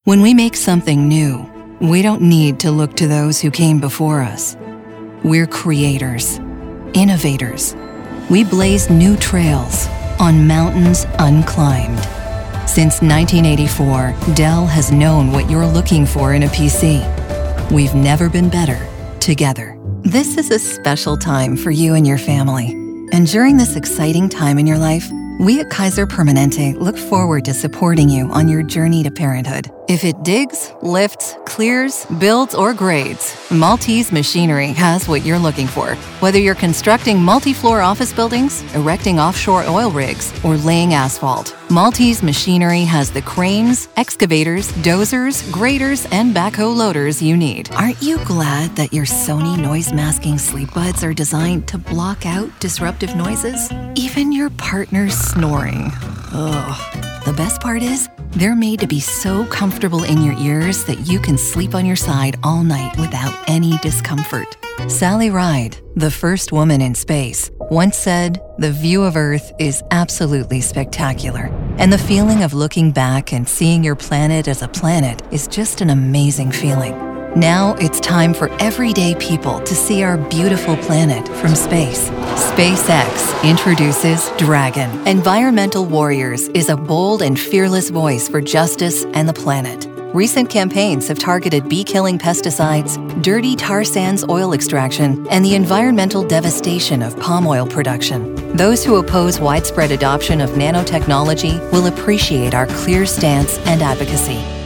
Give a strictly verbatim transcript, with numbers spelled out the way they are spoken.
When we make something new, we don't need to look to those who came before us. We're creators, innovators. We blaze new trails on mountains unclimbed. Since nineteen eighty-four, Dell has known what you're looking for in a P C. We've never been better together. This is a special time for you and your family. And during this exciting time in your life, we at Kaiser Permanente look forward to supporting you on your journey to parenthood. If it digs, lifts, clears, builds, or grades, Maltese Machinery has what you're looking for. Whether you're constructing multi-floor office buildings, erecting offshore oil rigs, or laying asphalt, Maltese Machinery has the cranes, excavators, dozers, graders, and backhoe loaders you need. Aren't you glad that your Sony noise-masking sleep buds are designed to block out disruptive noises? Even your partner's snoring. Ugh. The best part is, they're made to be so comfortable in your ears that you can sleep on your side all night without any discomfort. Sally Ride, the first woman in space, once said, "The view of Earth is absolutely spectacular, and the feeling of looking back and seeing your planet as a planet is just an amazing feeling." Now it's time for everyday people to see our beautiful planet from space. SpaceX introduces Dragon. Environmental Warriors is a bold and fearless voice for justice and the planet. Recent campaigns have targeted bee-killing pesticides, dirty tar sands oil extraction, and the environmental devastation of palm oil production. Those who oppose widespread adoption of nanotechnology will appreciate our clear stance and advocacy.